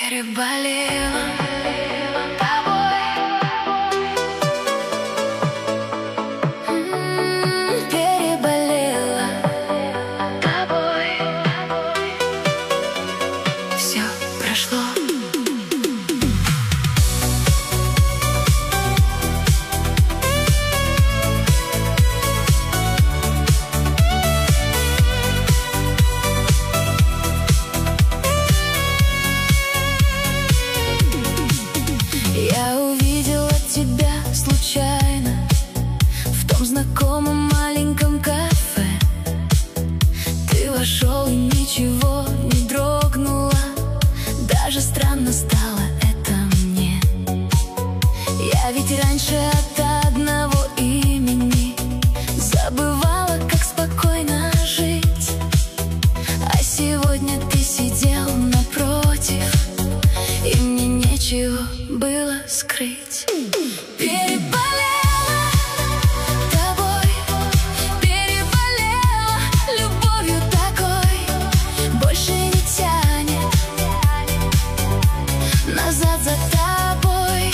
Переболела тобой. Переболела тобой. Все прошло. Я увидела тебя случайно в том знакомом маленьком кафе. Ты вошел и ничего не дрогнуло. Даже странно стало это мне. Я ведь раньше от одного имени забывала, как спокойно жить. А сегодня ты сидел напротив, и мне нечего было скрыть. Переболела тобой, переболела любовью такой. Больше не тянет назад за тобой.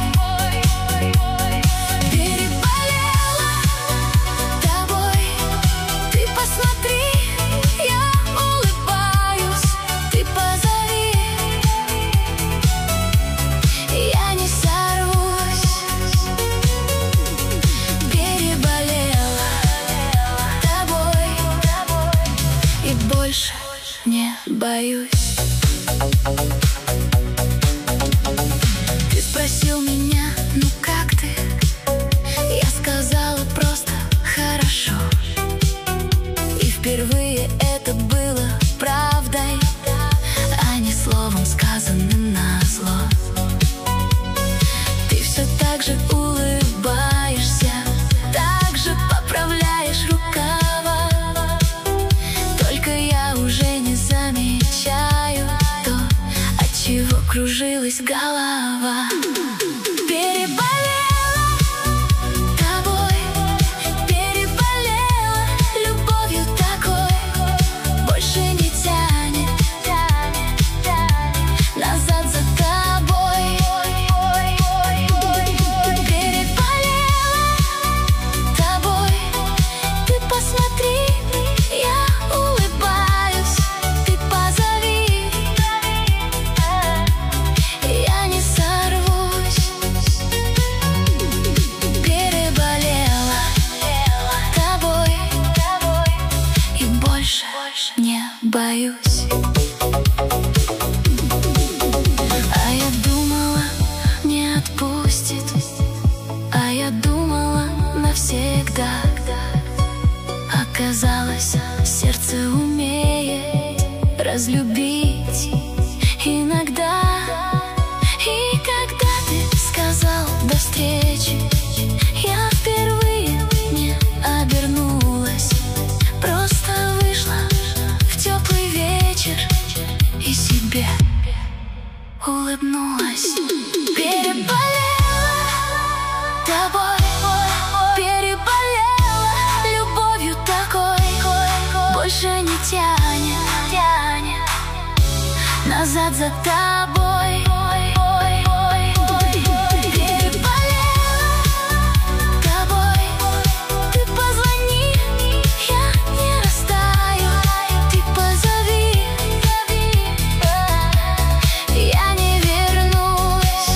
Переболела тобой. Ты посмотри, я улыбаюсь. Ты позови, я не сорвусь. Переболела тобой и больше не боюсь. Ты спросил меня, ну как ты? Я сказала просто хорошо. И впервые это было правдой, а не словом, сказанным назло. Ты все так же улыбаешься, так же поправляешь рукава. Только я уже не замечаю то, от чего кружилась голова. Переболела тобой, переболела любовью такой. Больше не тянет назад за тобой. Переболела тобой. Ты посмотри, я улыбаюсь. Ты позови, я не сорвусь. Переболела тобой и больше не боюсь. А я думала, не отпустит, а я думала навсегда. Оказалось, сердце умеет разлюбить иногда. И когда ты сказал до встречи, я впервые не обернулась. Просто вышла в теплый вечер и себе улыбнулась. Переболела тобой, переболела любовью такой. Больше не тянет назад за тобой. Переболела тобой. Ты позвони, я не растаю. Ты позови, я не вернусь.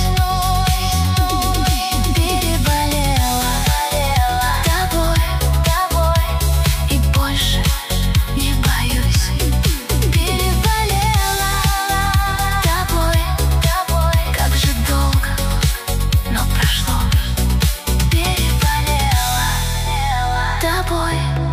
Переболела тобой и больше не боюсь. Переболела тобой, как же долго, но прошло. Переболела тобой.